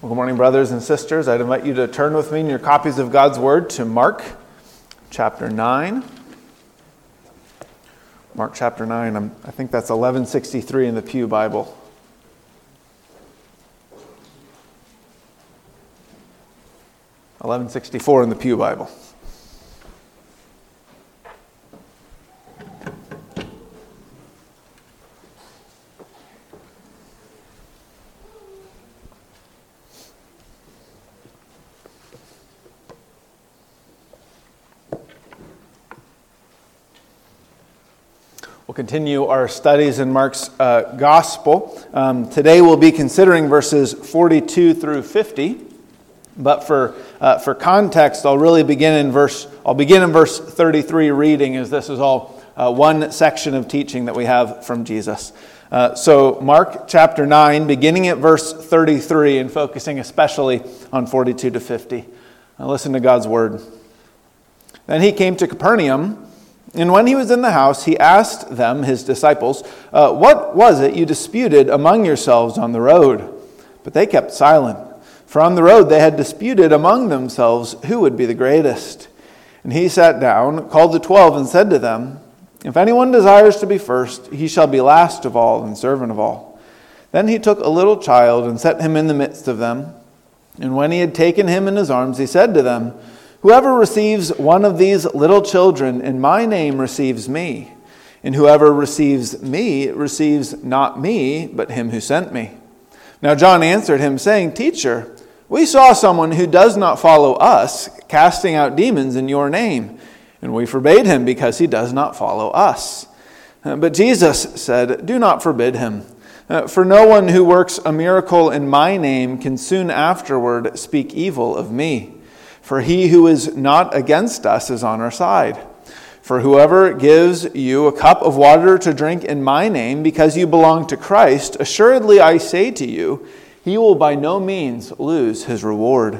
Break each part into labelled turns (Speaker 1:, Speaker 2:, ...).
Speaker 1: Well, good morning, brothers and sisters. I'd invite you to turn with me in your copies of God's Word to Mark chapter 9. Mark chapter 9, I think that's 1163 in the Pew Bible. $11.64 in the Pew Bible. We'll continue our studies in Mark's Gospel. Today we'll be considering verses 42 through 50. But for context, I'll begin in verse 33 reading, as this is all one section of teaching that we have from Jesus. So Mark chapter 9, beginning at verse 33 and focusing especially on 42 to 50. Now listen to God's word. Then he came to Capernaum, and when he was in the house, he asked them, his disciples, "What was it you disputed among yourselves on the road?" But they kept silent. For on the road they had disputed among themselves who would be the greatest. And he sat down, called the 12, and said to them, "If anyone desires to be first, he shall be last of all and servant of all." Then he took a little child and set him in the midst of them. And when he had taken him in his arms, he said to them, "Whoever receives one of these little children in my name receives me. And whoever receives me receives not me, but him who sent me." Now John answered him, saying, "Teacher, we saw someone who does not follow us casting out demons in your name, and we forbade him because he does not follow us." But Jesus said, "Do not forbid him. For no one who works a miracle in my name can soon afterward speak evil of me. For he who is not against us is on our side. For whoever gives you a cup of water to drink in my name because you belong to Christ, assuredly I say to you, he will by no means lose his reward.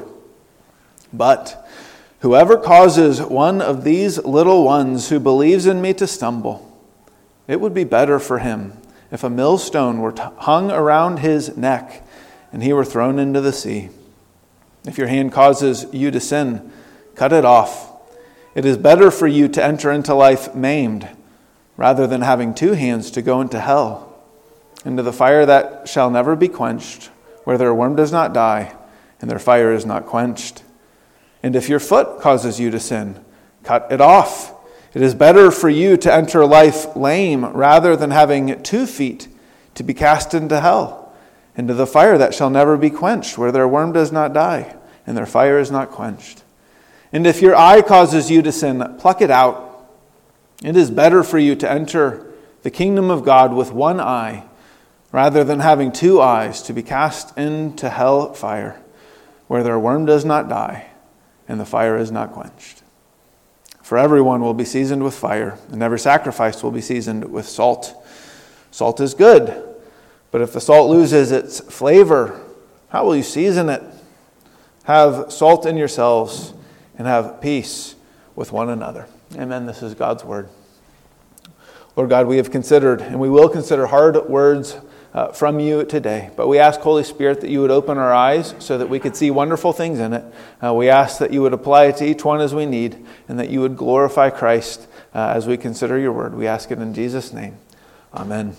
Speaker 1: But whoever causes one of these little ones who believes in me to stumble, it would be better for him if a millstone were hung around his neck and he were thrown into the sea. If your hand causes you to sin, cut it off. It is better for you to enter into life maimed, rather than having two hands to go into hell, into the fire that shall never be quenched, where their worm does not die, and their fire is not quenched. And if your foot causes you to sin, cut it off. It is better for you to enter life lame, rather than having 2 feet to be cast into hell, into the fire that shall never be quenched, where their worm does not die, and their fire is not quenched. And if your eye causes you to sin, pluck it out. It is better for you to enter the kingdom of God with one eye, rather than having 2 eyes to be cast into hell fire, where their worm does not die, and the fire is not quenched. For everyone will be seasoned with fire, and every sacrifice will be seasoned with salt. Salt is good, but if the salt loses its flavor, how will you season it? Have salt in yourselves and have peace with one another. Amen. This is God's word. Lord God, we have considered and we will consider hard words from you today. But we ask, Holy Spirit, that you would open our eyes so that we could see wonderful things in it. We ask that you would apply it to each one as we need, and that you would glorify Christ as we consider your word. We ask it in Jesus' name. Amen.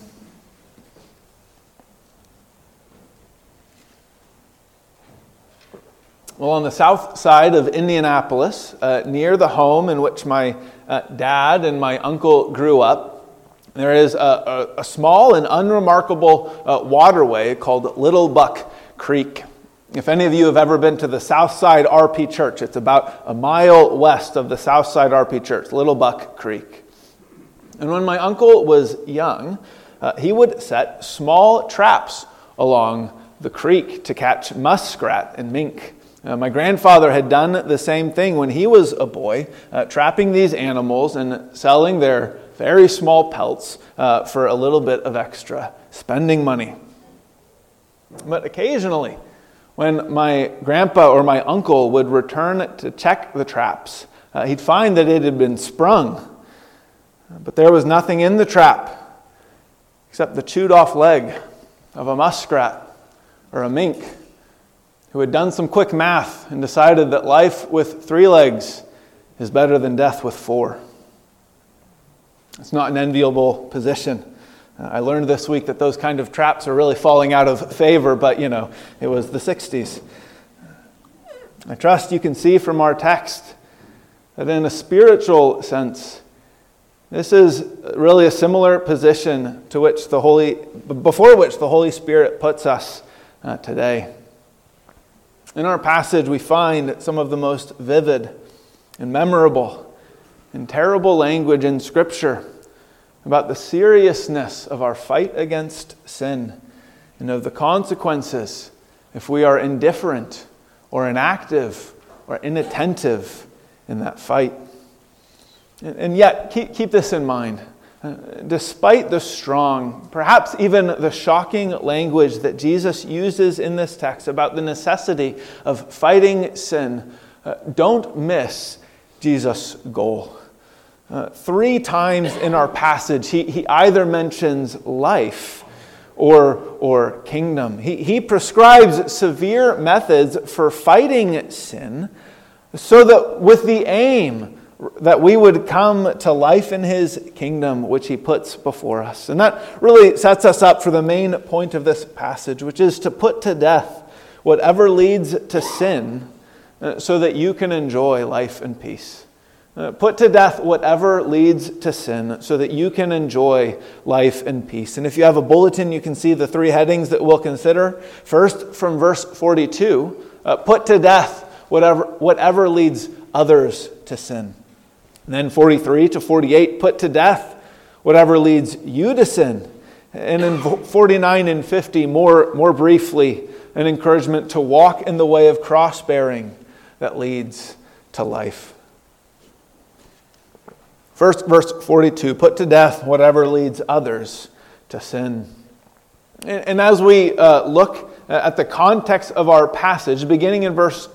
Speaker 1: Well, on the south side of Indianapolis, near the home in which my dad and my uncle grew up, there is a small and unremarkable waterway called Little Buck Creek. If any of you have ever been to the Southside RP Church, it's about a mile west of the Southside RP Church, Little Buck Creek. And when my uncle was young, he would set small traps along the creek to catch muskrat and mink. My grandfather had done the same thing when he was a boy, trapping these animals and selling their very small pelts for a little bit of extra spending money. But occasionally, when my grandpa or my uncle would return to check the traps, he'd find that it had been sprung. But there was nothing in the trap except the chewed off leg of a muskrat or a mink who had done some quick math and decided that life with 3 legs is better than death with 4. It's not an enviable position. I learned this week that those kind of traps are really falling out of favor, but it was the 60s. I trust you can see from our text that in a spiritual sense, this is really a similar position to before which the Holy Spirit puts us today. In our passage, we find some of the most vivid and memorable and terrible language in Scripture about the seriousness of our fight against sin and of the consequences if we are indifferent or inactive or inattentive in that fight. And yet, keep this in mind. Despite the strong, perhaps even the shocking language that Jesus uses in this text about the necessity of fighting sin, don't miss Jesus' goal. 3 times in our passage, he either mentions life or kingdom. He prescribes severe methods for fighting sin so that with the aim that we would come to life in his kingdom, which he puts before us. And that really sets us up for the main point of this passage, which is to put to death whatever leads to sin so that you can enjoy life and peace. Put to death whatever leads to sin so that you can enjoy life and peace. And if you have a bulletin, you can see the 3 headings that we'll consider. First, from verse 42, put to death whatever leads others to sin. And then 43 to 48, put to death whatever leads you to sin. And in 49 and 50, more briefly, an encouragement to walk in the way of cross-bearing that leads to life. First, verse 42, put to death whatever leads others to sin. And as we look at the context of our passage, beginning in verse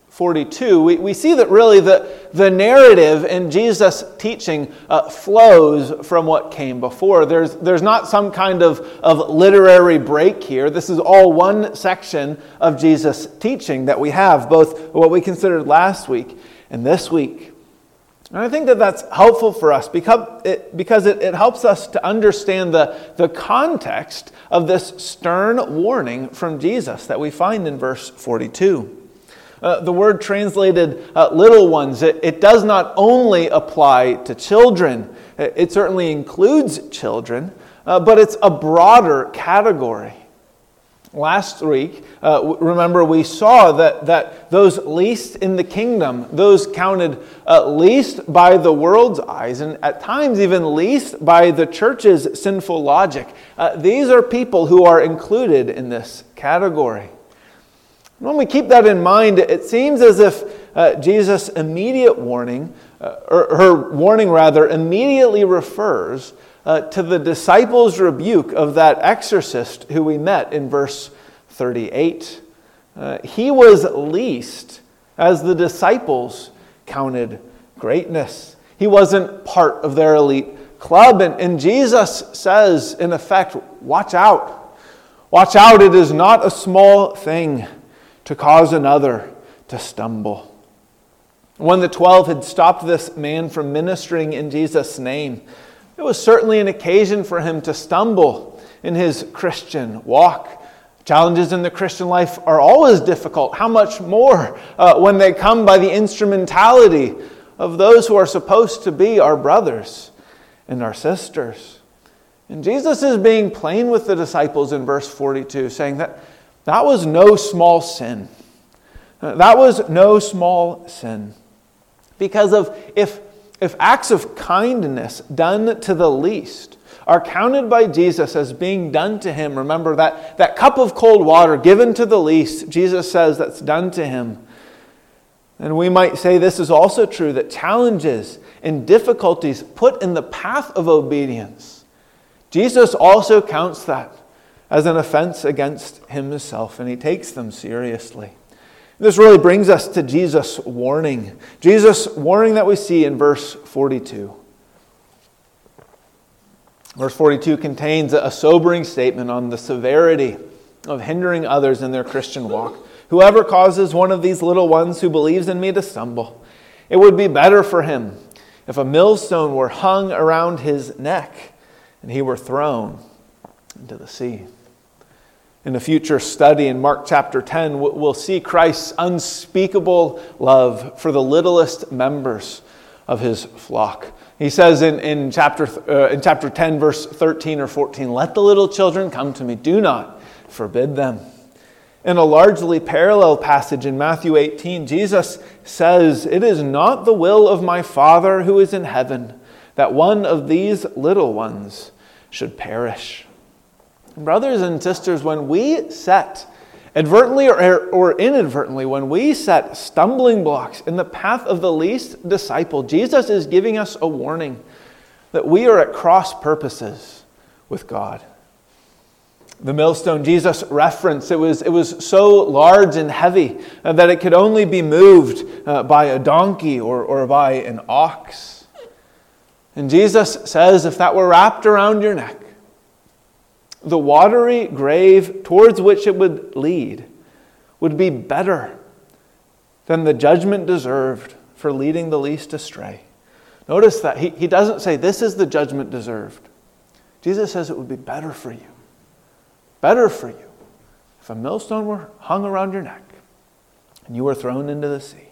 Speaker 1: 42, we see that really the narrative in Jesus' teaching flows from what came before. There's not some kind of literary break here. This is all one section of Jesus' teaching that we have, both what we considered last week and this week. And I think that that's helpful for us because it helps us to understand the context of this stern warning from Jesus that we find in verse 42. The word translated little ones, it does not only apply to children. It certainly includes children, but it's a broader category. Last week, remember we saw that those least in the kingdom, those counted least by the world's eyes, and at times even least by the church's sinful logic. These are people who are included in this category. When we keep that in mind, it seems as if Jesus' immediate warning, or her warning rather, immediately refers to the disciples' rebuke of that exorcist who we met in verse 38. He was least as the disciples counted greatness. He wasn't part of their elite club. And Jesus says, in effect, watch out. Watch out, it is not a small thing to cause another to stumble. When the 12 had stopped this man from ministering in Jesus' name, it was certainly an occasion for him to stumble in his Christian walk. Challenges in the Christian life are always difficult. How much more when they come by the instrumentality of those who are supposed to be our brothers and our sisters. And Jesus is being plain with the disciples in verse 42, saying that was no small sin. That was no small sin. Because if acts of kindness done to the least are counted by Jesus as being done to him, remember that cup of cold water given to the least, Jesus says that's done to him. And we might say this is also true, that challenges and difficulties put in the path of obedience, Jesus also counts that as an offense against himself, and he takes them seriously. This really brings us to Jesus' warning. Jesus' warning that we see in verse 42. Verse 42 contains a sobering statement on the severity of hindering others in their Christian walk. Whoever causes one of these little ones who believes in me to stumble, it would be better for him if a millstone were hung around his neck and he were thrown into the sea." In a future study in Mark chapter 10, we'll see Christ's unspeakable love for the littlest members of his flock. He says in chapter 10, verse 13 or 14, "Let the little children come to me. Do not forbid them." In a largely parallel passage in Matthew 18, Jesus says, "It is not the will of my Father who is in heaven that one of these little ones should perish." Brothers and sisters, when we set, advertently or inadvertently, when we set stumbling blocks in the path of the least disciple, Jesus is giving us a warning that we are at cross purposes with God. The millstone Jesus referenced, it was so large and heavy that it could only be moved by a donkey or by an ox. And Jesus says, if that were wrapped around your neck, the watery grave towards which it would lead would be better than the judgment deserved for leading the least astray. Notice that he doesn't say this is the judgment deserved. Jesus says it would be better for you. Better for you if a millstone were hung around your neck and you were thrown into the sea.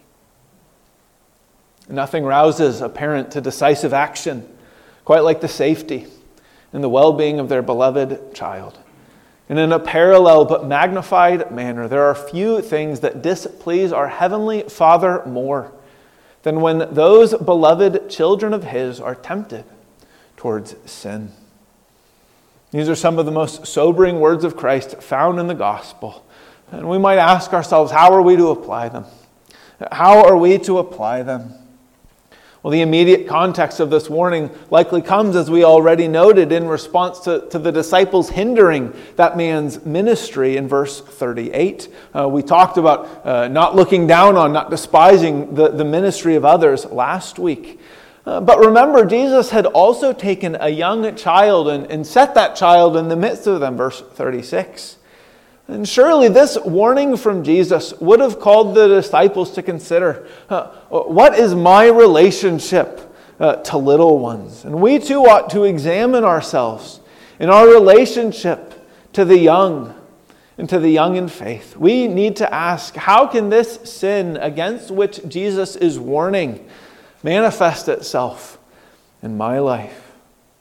Speaker 1: Nothing rouses a parent to decisive action quite like the safety and the well-being of their beloved child. And in a parallel but magnified manner, there are few things that displease our Heavenly Father more than when those beloved children of His are tempted towards sin. These are some of the most sobering words of Christ found in the gospel. And we might ask ourselves, how are we to apply them? How are we to apply them? Well, the immediate context of this warning likely comes, as we already noted, in response to the disciples hindering that man's ministry in verse 38. We talked about not looking down on, not despising the ministry of others last week. But remember, Jesus had also taken a young child and set that child in the midst of them, verse 36. And surely this warning from Jesus would have called the disciples to consider, what is my relationship to little ones? And we too ought to examine ourselves in our relationship to the young and to the young in faith. We need to ask, how can this sin against which Jesus is warning manifest itself in my life?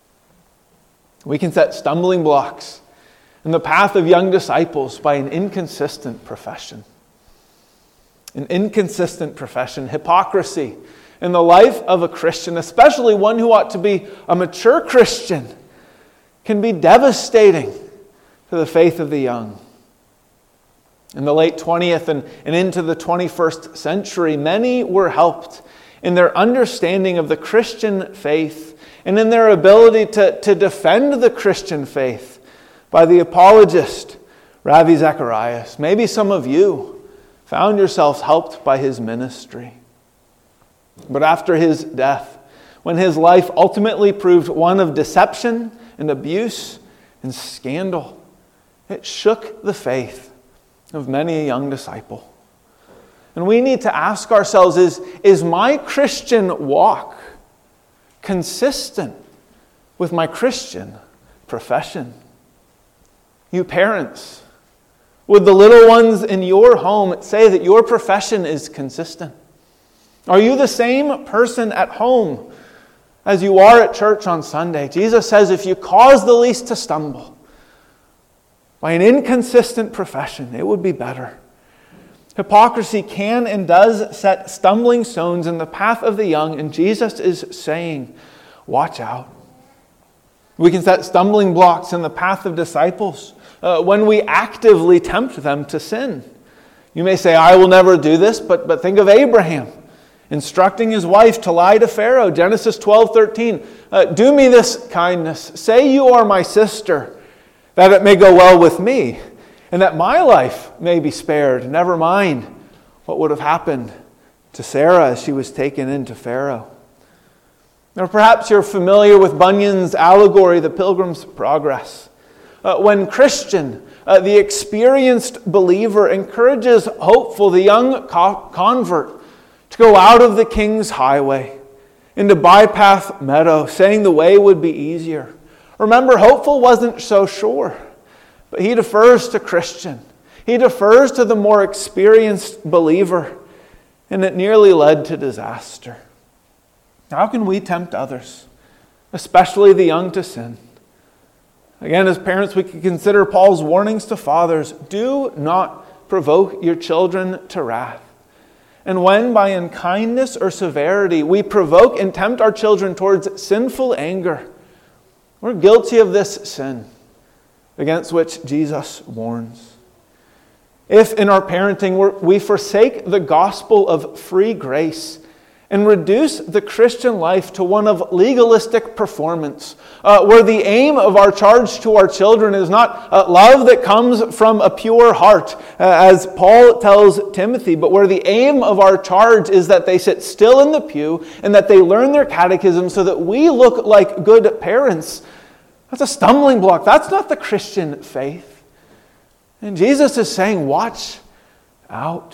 Speaker 1: We can set stumbling blocks in the path of young disciples by an inconsistent profession. An inconsistent profession, hypocrisy in the life of a Christian, especially one who ought to be a mature Christian, can be devastating to the faith of the young. In the late 20th and into the 21st century, many were helped in their understanding of the Christian faith and in their ability to defend the Christian faith by the apologist, Ravi Zacharias. Maybe some of you found yourselves helped by his ministry. But after his death, when his life ultimately proved one of deception and abuse and scandal, it shook the faith of many a young disciple. And we need to ask ourselves, is my Christian walk consistent with my Christian profession? You parents, would the little ones in your home say that your profession is consistent? Are you the same person at home as you are at church on Sunday? Jesus says if you cause the least to stumble by an inconsistent profession, it would be better. Hypocrisy can and does set stumbling stones in the path of the young, and Jesus is saying, watch out. We can set stumbling blocks in the path of disciples when we actively tempt them to sin. You may say, I will never do this, but think of Abraham instructing his wife to lie to Pharaoh. Genesis 12:13. Do me this kindness. Say you are my sister, that it may go well with me, and that my life may be spared. Never mind what would have happened to Sarah as she was taken into Pharaoh. Or perhaps you're familiar with Bunyan's allegory, The Pilgrim's Progress. When Christian, the experienced believer, encourages hopeful, the young convert, to go out of the King's highway into Bypath Meadow, saying the way would be easier. Remember, hopeful wasn't so sure, but he defers to Christian. He defers to the more experienced believer, and it nearly led to disaster. How can we tempt others, especially the young, to sin? Again, as parents, we can consider Paul's warnings to fathers. Do not provoke your children to wrath. And when by unkindness or severity we provoke and tempt our children towards sinful anger, we're guilty of this sin against which Jesus warns. If in our parenting we forsake the gospel of free grace and reduce the Christian life to one of legalistic performance, where the aim of our charge to our children is not love that comes from a pure heart, as Paul tells Timothy, but where the aim of our charge is that they sit still in the pew and that they learn their catechism so that we look like good parents, that's a stumbling block. That's not the Christian faith. And Jesus is saying, watch out.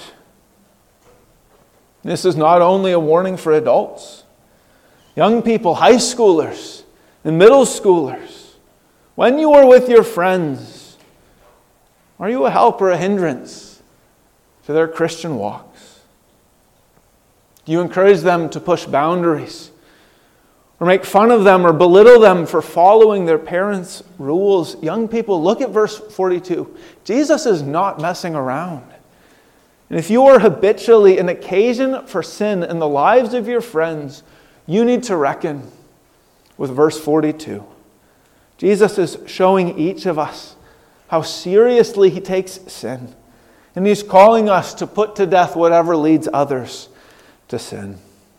Speaker 1: This is not only a warning for adults. Young people, high schoolers, and middle schoolers, when you are with your friends, are you a help or a hindrance to their Christian walks? Do you encourage them to push boundaries, or make fun of them or belittle them for following their parents' rules? Young people, look at verse 42. Jesus is not messing around. And if you are habitually an occasion for sin in the lives of your friends, you need to reckon with verse 42. Jesus is showing each of us how seriously he takes sin. And he's calling us to put to death whatever leads others to sin.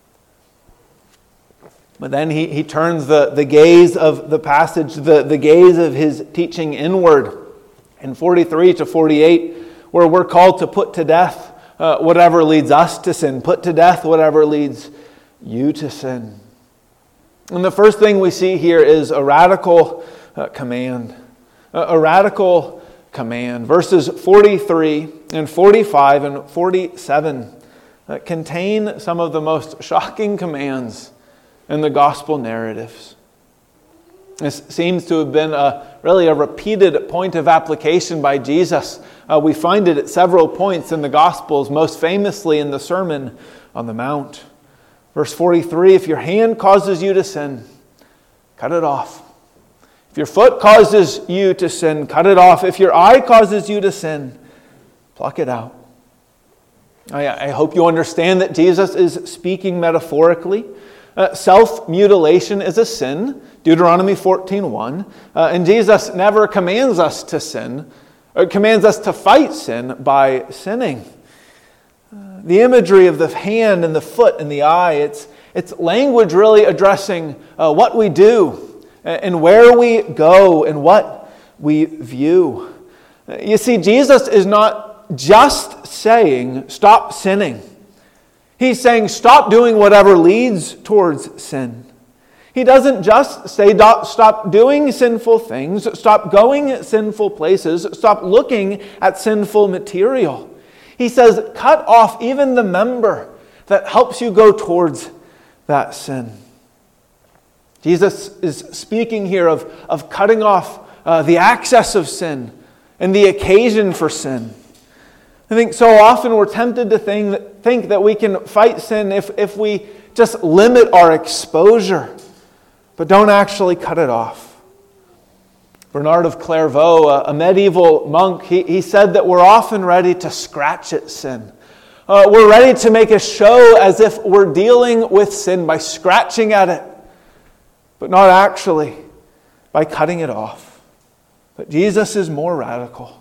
Speaker 1: But then he turns the gaze of the passage, the gaze of his teaching inward in 43 to 48, where we're called to put to death whatever leads us to sin. Put to death whatever leads you to sin. And the first thing we see here is a radical command. A radical command. Verses 43 and 45 and 47 contain some of the most shocking commands in the gospel narratives. This seems to have been really a repeated point of application by Jesus. We find it at several points in the Gospels, most famously in the Sermon on the Mount. Verse 43, if your hand causes you to sin, cut it off. If your foot causes you to sin, cut it off. If your eye causes you to sin, pluck it out. I hope you understand that Jesus is speaking metaphorically. Self-mutilation is a sin, Deuteronomy 14:1, and Jesus never commands us to sin, or commands us to fight sin by sinning. The imagery of the hand and the foot and the eye, it's language really addressing what we do and where we go and what we view. You see, Jesus is not just saying, stop sinning. He's saying, stop doing whatever leads towards sin. He doesn't just say, stop doing sinful things, stop going sinful places, stop looking at sinful material. He says, cut off even the member that helps you go towards that sin. Jesus is speaking here of cutting off the access of sin and the occasion for sin. I think so often we're tempted to think that we can fight sin if we just limit our exposure, but don't actually cut it off. Bernard of Clairvaux, a medieval monk, he said that we're often ready to scratch at sin. We're ready to make a show as if we're dealing with sin by scratching at it, but not actually by cutting it off. But Jesus is more radical.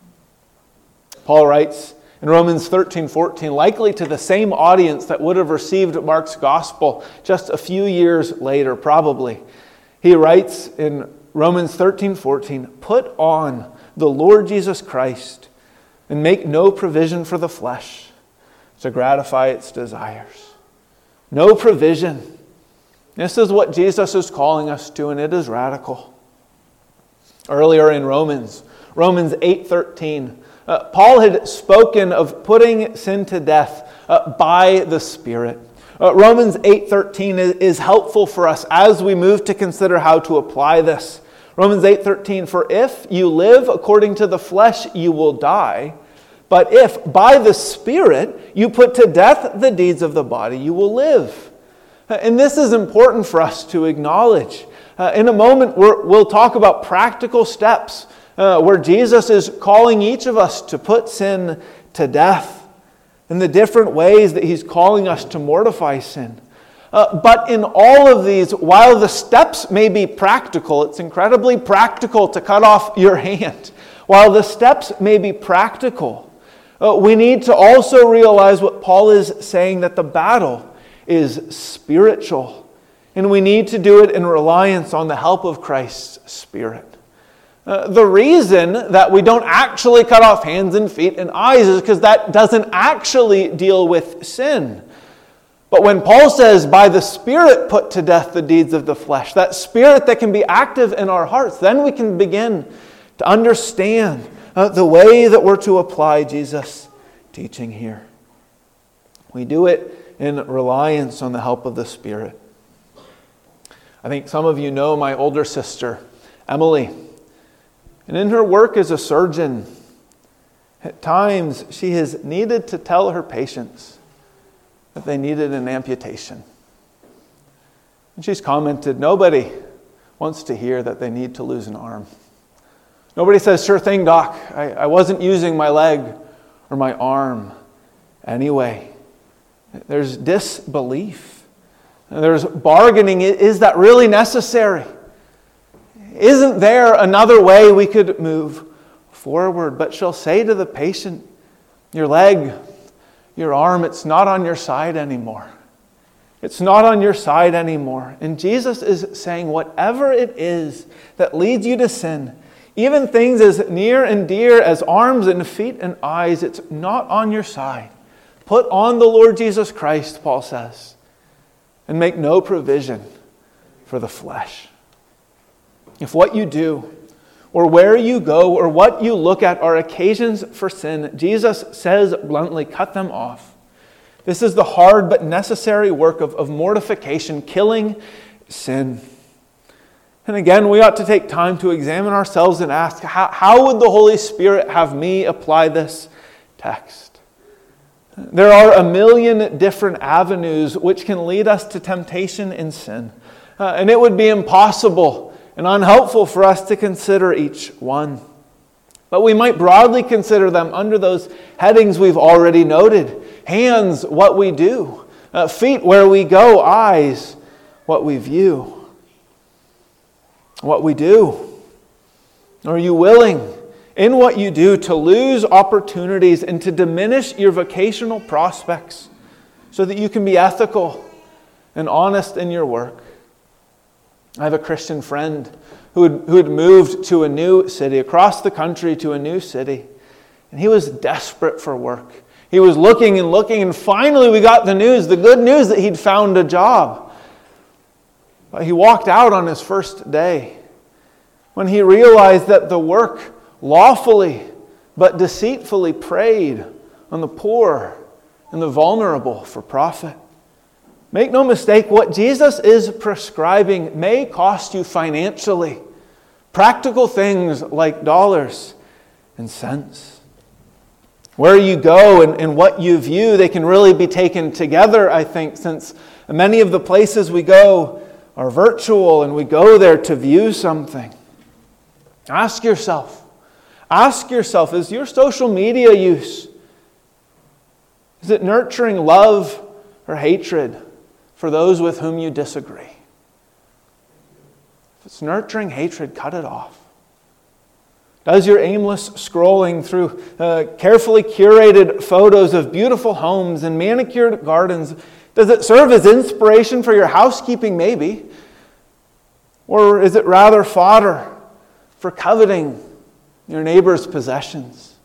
Speaker 1: Paul writes in Romans 13:14, likely to the same audience that would have received Mark's gospel just a few years later, probably. He writes in Romans 13:14, put on the Lord Jesus Christ and make no provision for the flesh to gratify its desires. No provision. This is what Jesus is calling us to, and it is radical. Earlier in Romans 8:13, Paul had spoken of putting sin to death by the Spirit. Romans 8:13 is helpful for us as we move to consider how to apply this. Romans 8:13, for if you live according to the flesh, you will die. But if by the Spirit you put to death the deeds of the body, you will live. And this is important for us to acknowledge. In a moment, we'll talk about practical steps where Jesus is calling each of us to put sin to death and the different ways that he's calling us to mortify sin. But in all of these, while the steps may be practical, it's incredibly practical to cut off your hand. While the steps may be practical, we need to also realize what Paul is saying, that the battle is spiritual. And we need to do it in reliance on the help of Christ's Spirit. The reason that we don't actually cut off hands and feet and eyes is because that doesn't actually deal with sin. But when Paul says, by the Spirit put to death the deeds of the flesh, that Spirit that can be active in our hearts, then we can begin to understand the way that we're to apply Jesus' teaching here. We do it in reliance on the help of the Spirit. I think some of you know my older sister, Emily. And in her work as a surgeon, at times she has needed to tell her patients that they needed an amputation. And she's commented, nobody wants to hear that they need to lose an arm. Nobody says, sure thing, doc. I wasn't using my leg or my arm anyway. There's disbelief. There's bargaining. Is that really necessary? Isn't there another way we could move forward? But she'll say to the patient, your leg, your arm, it's not on your side anymore. It's not on your side anymore. And Jesus is saying whatever it is that leads you to sin, even things as near and dear as arms and feet and eyes, it's not on your side. Put on the Lord Jesus Christ, Paul says, and make no provision for the flesh. If what you do, or where you go, or what you look at are occasions for sin, Jesus says bluntly, cut them off. This is the hard but necessary work of mortification, killing sin. And again, we ought to take time to examine ourselves and ask, how would the Holy Spirit have me apply this text? There are a million different avenues which can lead us to temptation and sin. And it would be impossible and unhelpful for us to consider each one. But we might broadly consider them under those headings we've already noted. Hands, what we do. Feet, where we go. Eyes, what we view. What we do. Are you willing, in what you do, to lose opportunities and to diminish your vocational prospects so that you can be ethical and honest in your work? I have a Christian friend who had moved to a new city, across the country to a new city, and he was desperate for work. He was looking, and finally we got the news, the good news that he'd found a job. But he walked out on his first day when he realized that the work lawfully but deceitfully preyed on the poor and the vulnerable for profit. Make no mistake, what Jesus is prescribing may cost you financially. Practical things like dollars and cents. Where you go and what you view, they can really be taken together, I think, since many of the places we go are virtual and we go there to view something. Ask yourself, is your social media use, is it nurturing love or hatred for those with whom you disagree? If it's nurturing hatred, cut it off. Does your aimless scrolling through carefully curated photos of beautiful homes and manicured gardens, does it serve as inspiration for your housekeeping? Maybe. Or is it rather fodder for coveting your neighbor's possessions?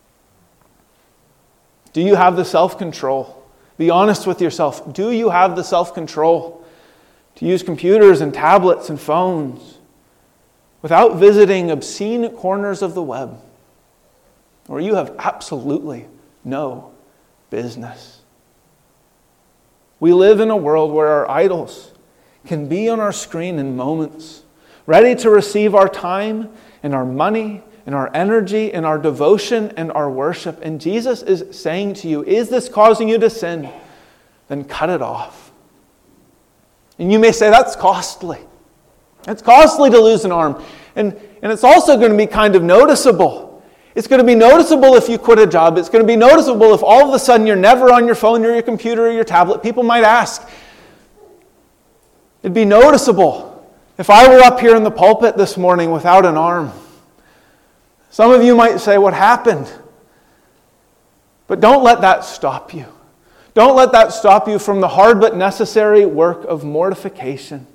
Speaker 1: Do you have the self-control? Be honest with yourself. Do you have the self-control to use computers and tablets and phones without visiting obscene corners of the web, where you have absolutely no business. We live in a world where our idols can be on our screen in moments, ready to receive our time and our money and our energy and our devotion and our worship. And Jesus is saying to you, is this causing you to sin? Then cut it off. And you may say, that's costly. It's costly to lose an arm. And it's also going to be kind of noticeable. It's going to be noticeable if you quit a job. It's going to be noticeable if all of a sudden you're never on your phone or your computer or your tablet. People might ask. It'd be noticeable if I were up here in the pulpit this morning without an arm. Some of you might say, what happened? But don't let that stop you. Don't let that stop you from the hard but necessary work of mortification.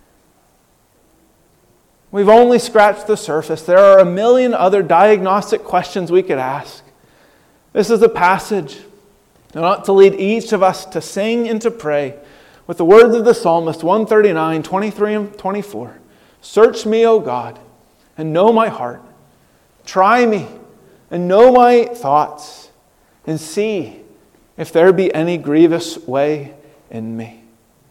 Speaker 1: We've only scratched the surface. There are a million other diagnostic questions we could ask. This is a passage that ought to lead each of us to sing and to pray with the words of the psalmist, 139, 23 and 24. Search me, O God, and know my heart. Try me and know my thoughts, and see if there be any grievous way in me.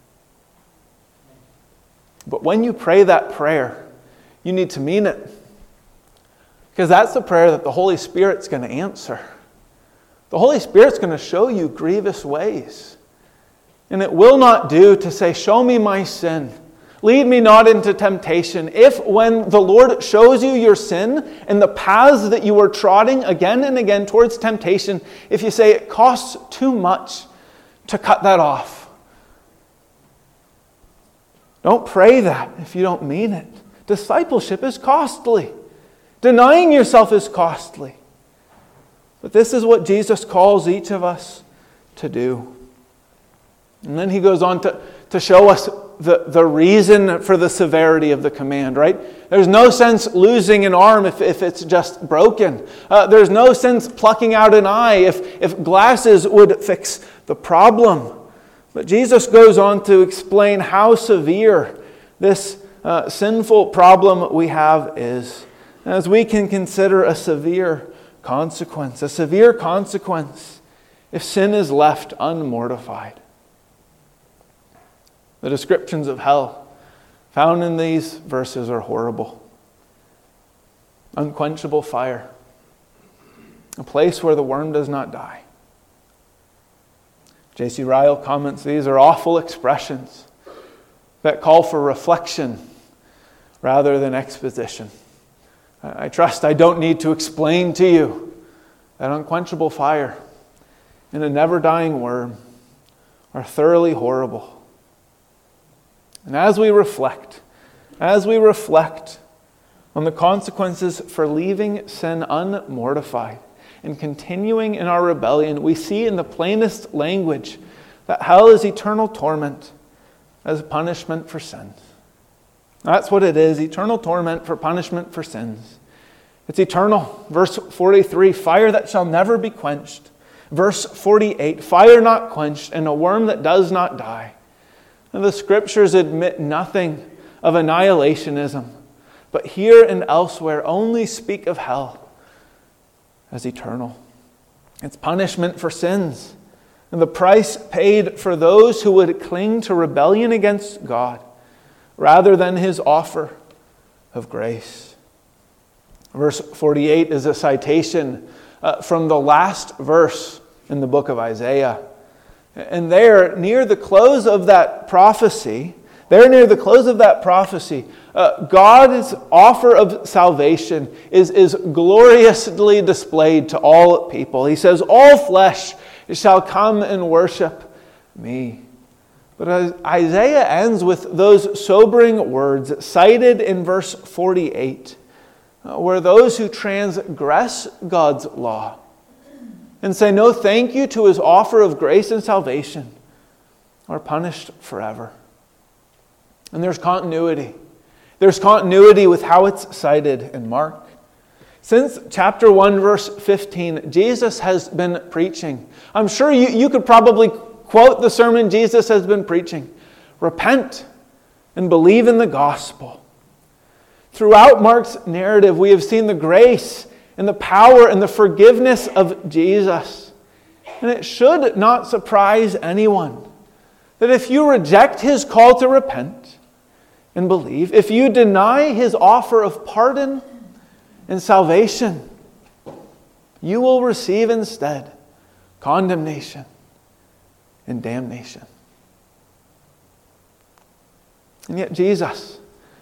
Speaker 1: But when you pray that prayer, you need to mean it. Because that's the prayer that the Holy Spirit's going to answer. The Holy Spirit's going to show you grievous ways. And it will not do to say, show me my sin. Lead me not into temptation. If when the Lord shows you your sin and the paths that you are trotting again and again towards temptation, if you say it costs too much to cut that off. Don't pray that if you don't mean it. Discipleship is costly. Denying yourself is costly. But this is what Jesus calls each of us to do. And then he goes on to show us the reason for the severity of the command, right? There's no sense losing an arm if it's just broken. There's no sense plucking out an eye if glasses would fix the problem. But Jesus goes on to explain how severe this sinful problem we have is, as we can consider a severe consequence if sin is left unmortified. The descriptions of hell found in these verses are horrible. Unquenchable fire, a place where the worm does not die. J.C. Ryle comments, these are awful expressions that call for reflection rather than exposition. I trust I don't need to explain to you that unquenchable fire and a never-dying worm are thoroughly horrible. And as we reflect on the consequences for leaving sin unmortified and continuing in our rebellion, we see in the plainest language that hell is eternal torment as punishment for sins. That's what it is, eternal torment for punishment for sins. It's eternal. Verse 43, fire that shall never be quenched. Verse 48, fire not quenched and a worm that does not die. And the Scriptures admit nothing of annihilationism, but here and elsewhere only speak of hell as eternal. It's punishment for sins, and the price paid for those who would cling to rebellion against God rather than His offer of grace. Verse 48 is a citation from the last verse in the book of Isaiah. And there, near the close of that prophecy, God's offer of salvation is gloriously displayed to all people. He says, all flesh shall come and worship me. But Isaiah ends with those sobering words cited in verse 48, where those who transgress God's law and say no thank you to His offer of grace and salvation are punished forever. And there's continuity. There's continuity with how it's cited in Mark. Since chapter 1, verse 15, Jesus has been preaching. I'm sure you could probably quote the sermon Jesus has been preaching. Repent and believe in the gospel. Throughout Mark's narrative, we have seen the grace and the power and the forgiveness of Jesus. And it should not surprise anyone that if you reject his call to repent and believe, if you deny his offer of pardon and salvation, you will receive instead condemnation and damnation. And yet Jesus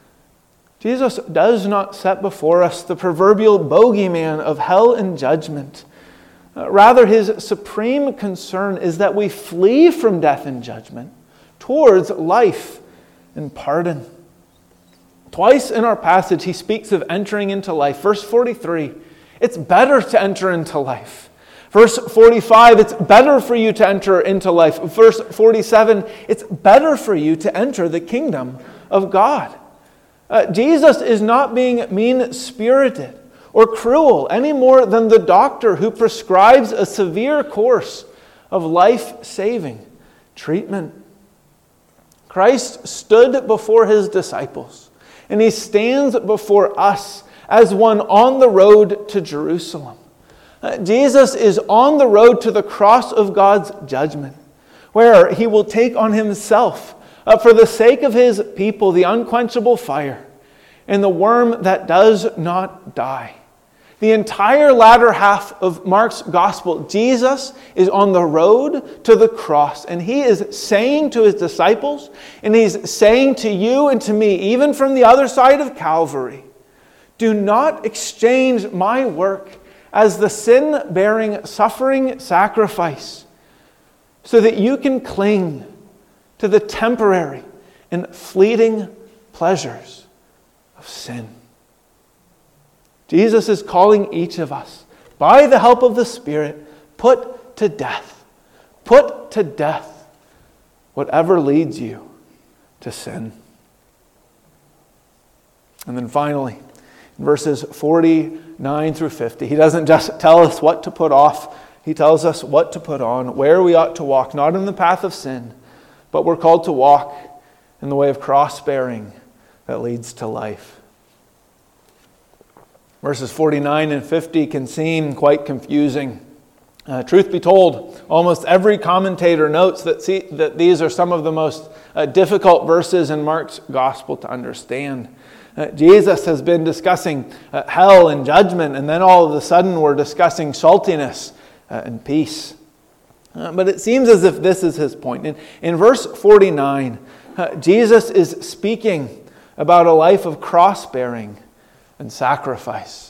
Speaker 1: does not set before us the proverbial bogeyman of hell and judgment. Rather, his supreme concern is that we flee from death and judgment towards life and pardon. Twice in our passage, he speaks of entering into life. Verse 43, it's better to enter into life. Verse 45, it's better for you to enter into life. Verse 47, it's better for you to enter the kingdom of God. Jesus is not being mean-spirited or cruel any more than the doctor who prescribes a severe course of life-saving treatment. Christ stood before his disciples, and he stands before us as one on the road to Jerusalem. Jesus is on the road to the cross of God's judgment, where he will take on himself, for the sake of his people, the unquenchable fire and the worm that does not die. The entire latter half of Mark's gospel, Jesus is on the road to the cross, and he is saying to his disciples, and he's saying to you and to me, even from the other side of Calvary, do not exchange my work as the sin-bearing, suffering sacrifice so that you can cling to the temporary and fleeting pleasures of sin. Jesus is calling each of us, by the help of the Spirit, put to death. Put to death whatever leads you to sin. And then finally, in verses 49 through 50, he doesn't just tell us what to put off, he tells us what to put on, where we ought to walk, not in the path of sin, but we're called to walk in the way of cross-bearing that leads to life. Verses 49 and 50 can seem quite confusing. Truth be told, almost every commentator notes that these are some of the most difficult verses in Mark's gospel to understand. Jesus has been discussing hell and judgment, and then all of a sudden we're discussing saltiness and peace. But it seems as if this is his point. In verse 49, Jesus is speaking about a life of cross-bearing and sacrifice.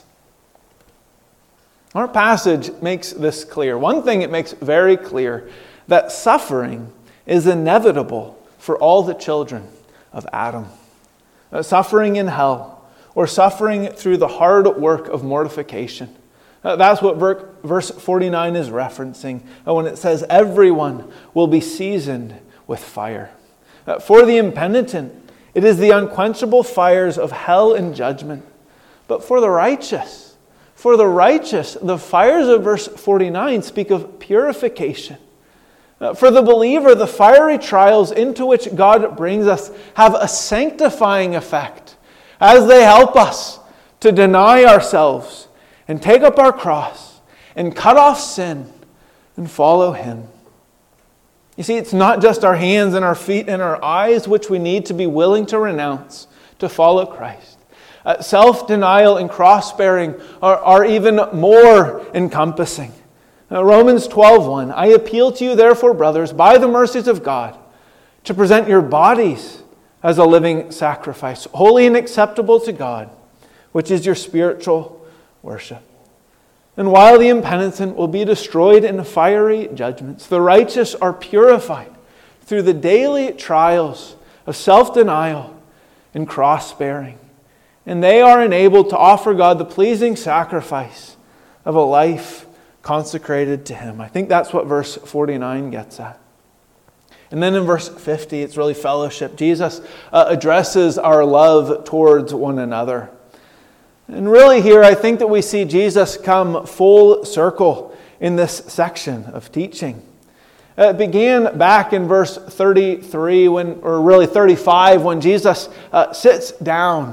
Speaker 1: Our passage makes this clear. One thing it makes very clear, that suffering is inevitable for all the children of Adam. Suffering in hell, or suffering through the hard work of mortification. That's what verse 49 is referencing when it says, everyone will be seasoned with fire. For the impenitent, it is the unquenchable fires of hell and judgment. But for the righteous, the fires of verse 49 speak of purification. For the believer, the fiery trials into which God brings us have a sanctifying effect as they help us to deny ourselves and take up our cross and cut off sin and follow him. You see, it's not just our hands and our feet and our eyes which we need to be willing to renounce to follow Christ. Self-denial and cross-bearing are even more encompassing. Romans 12:1, I appeal to you therefore, brothers, by the mercies of God, to present your bodies as a living sacrifice, holy and acceptable to God, which is your spiritual worship. And while the impenitent will be destroyed in fiery judgments, the righteous are purified through the daily trials of self-denial and cross-bearing. And they are enabled to offer God the pleasing sacrifice of a life consecrated to him. I think that's what verse 49 gets at. And then in verse 50, it's really fellowship. Jesus addresses our love towards one another. And really here, I think that we see Jesus come full circle in this section of teaching. It began back in verse 33, or really 35, when Jesus sits down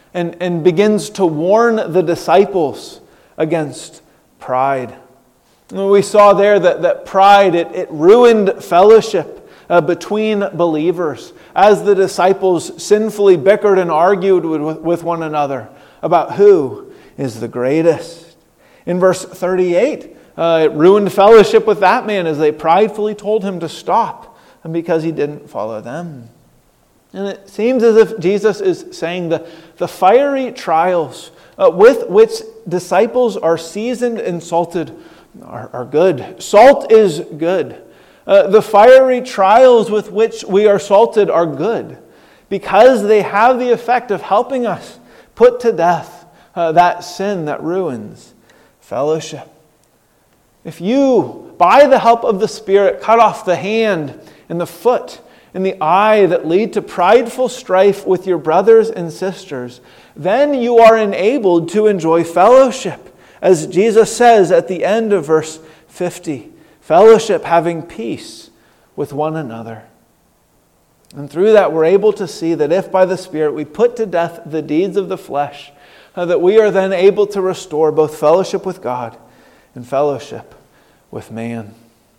Speaker 1: and begins to warn the disciples against pride. We saw there that pride, it ruined fellowship between believers as the disciples sinfully bickered and argued with one another about who is the greatest. In verse 38, it ruined fellowship with that man as they pridefully told him to stop because he didn't follow them. And it seems as if Jesus is saying the fiery trials with which disciples are seasoned and salted are good. Salt is good. The fiery trials with which we are salted are good because they have the effect of helping us put to death that sin that ruins fellowship. If you, by the help of the Spirit, cut off the hand and the foot and the eye that lead to prideful strife with your brothers and sisters, then you are enabled to enjoy fellowship. As Jesus says at the end of verse 50, fellowship having peace with one another. And through that we're able to see that if by the Spirit we put to death the deeds of the flesh, that we are then able to restore both fellowship with God and fellowship with man.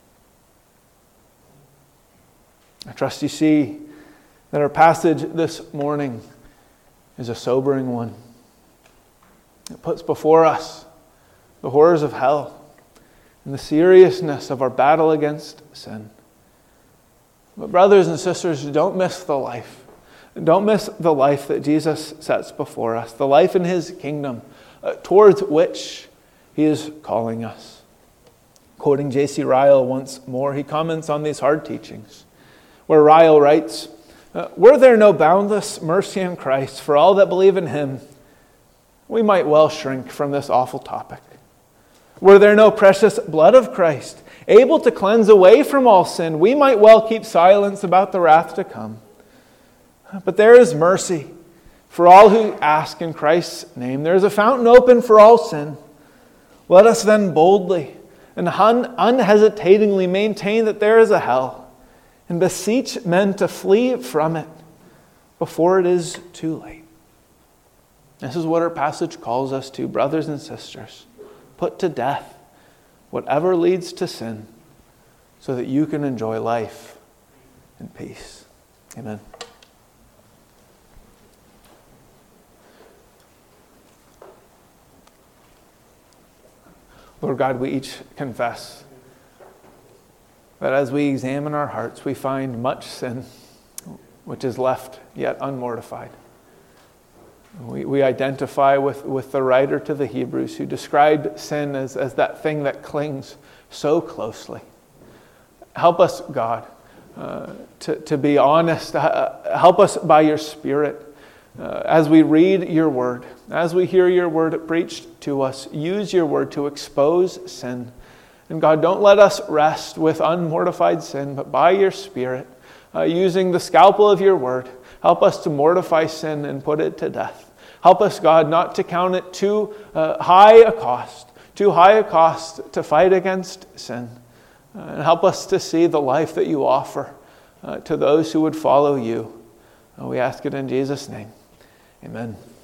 Speaker 1: I trust you see that our passage this morning is a sobering one. It puts before us the horrors of hell and the seriousness of our battle against sin. But brothers and sisters, don't miss the life. Don't miss the life that Jesus sets before us, the life in His kingdom, towards which He is calling us. Quoting J.C. Ryle once more, he comments on these hard teachings, where Ryle writes, "Were there no boundless mercy in Christ for all that believe in Him, we might well shrink from this awful topic. Were there no precious blood of Christ, able to cleanse away from all sin, we might well keep silence about the wrath to come. But there is mercy for all who ask in Christ's name. There is a fountain open for all sin. Let us then boldly and unhesitatingly maintain that there is a hell, and beseech men to flee from it before it is too late." This is what our passage calls us to, brothers and sisters. Put to death whatever leads to sin so that you can enjoy life and peace. Amen. Lord God, we each confess that as we examine our hearts, we find much sin which is left yet unmortified. We identify with the writer to the Hebrews who described sin as that thing that clings so closely. Help us, God, to be honest. Help us by your Spirit as we read your word, as we hear your word preached to us. Use your word to expose sin. And God, don't let us rest with unmortified sin, but by your Spirit, using the scalpel of your word, help us to mortify sin and put it to death. Help us, God, not to count it too high a cost to fight against sin. And help us to see the life that you offer to those who would follow you. We ask it in Jesus' name. Amen.